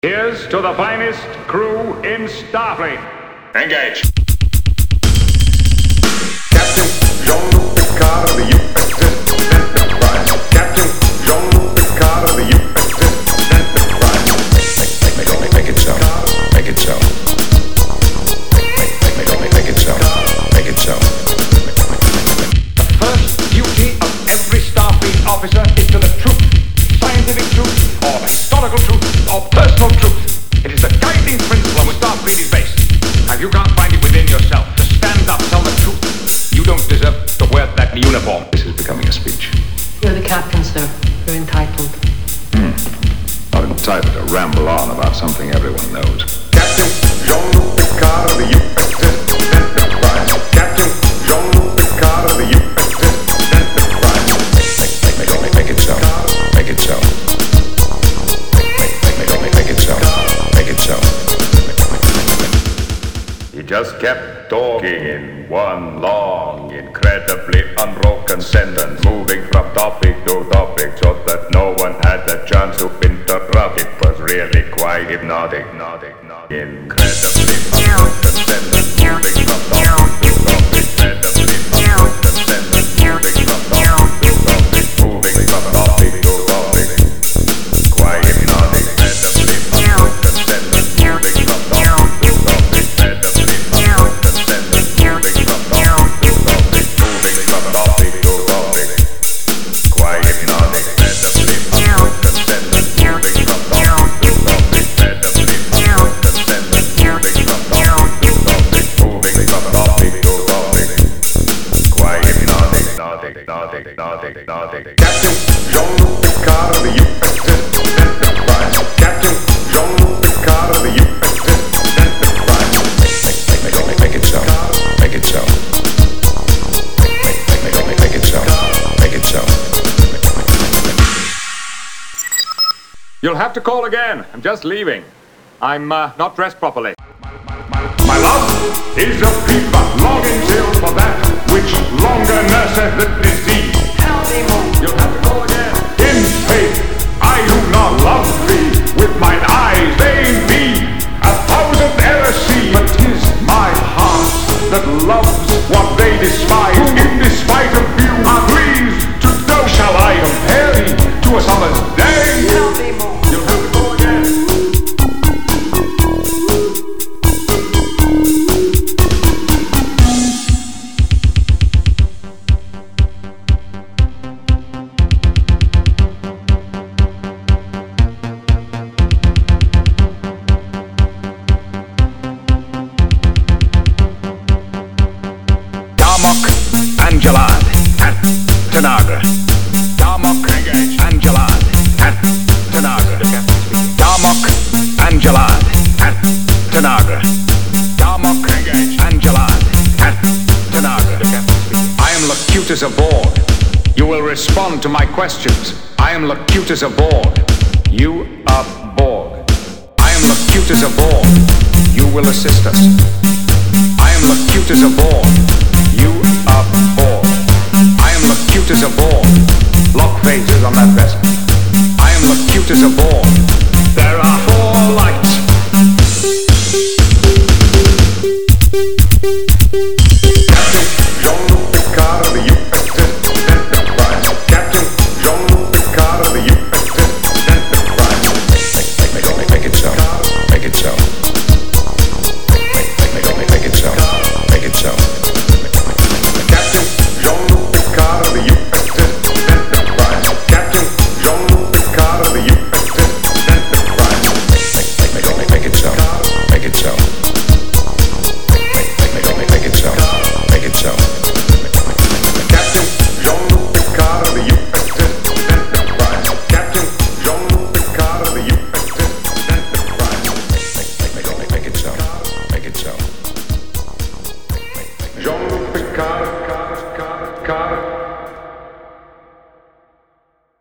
Here's to the finest crew in Starfleet. Engage. Captain Jean-Luc Picard of the USS Enterprise. Captain Jean-Luc Picard of the USS Enterprise. Make it so. Make it so. Make it so. Make it so. The first duty of every Starfleet officer is to the truth. Scientific truth, or historical truth, or personal truth. It is the guiding principle on which Starfleet is based. Now, if you can't find it within yourself to stand up, tell the truth, you don't deserve to wear that uniform. This is becoming a speech. You're the captain, sir. You're entitled. Not entitled to ramble on about something everyone knows. Captain Jean-Luc Picard of the USS Enterprise. Captain Jean-Luc Picard of the USS Enterprise. Make it so. Make it so. Make it so. Make it so. He just kept talking in one long, incredibly unbroken sentence, moving from topic to topic so that no one had the chance to interrupt. It was really quite hypnotic. Incredibly unbroken sentence, moving from topic to topic. Incredibly unbroken sentence, moving from topic to topic. Moving from topic to topic. Quite hypnotic. Incredibly unbroken sentence, moving from topic to topic. Incredibly unbroken sentence, moving from topic to topic. Moving from topic to topic. Quite hypnotic. Incredibly unbroken sentence, moving from topic to topic. Incredibly unbroken sentence, moving from topic to topic. Moving from topic to topic. Quite hypnotic. Captain Jean-Luc Picard of the USS Enterprise. Captain Jean-Luc Picard of the USS Enterprise. Make it so. Make it so. Make it so. Make it so. You'll have to call again. I'm just leaving. I'm not dressed properly. My love is a fever, longing till for that which longer nurseth the disease. You'll have to call again. In faith, I do not love thee. With mine eyes they be 1,000 heresies. But 'tis my heart that loves what they despise. Who in despite of you are pleased to know. Shall I compare thee to a summer's day? You'll have to call again. Darmok, Angelad, at Tanagra. Darmok, Angelad, at Tanagra. Darmok, Angelad, at Tanagra. Darmok, Angelad, at Tanagra. I am Locutus of Borg. You will respond to my questions. I am Locutus of Borg. You are Borg. I am Locutus of Borg. You will assist us. I am Locutus of Borg. You are Borg. I am Locutus of Borg. Lock phases on that vessel. I am Locutus of Borg. There are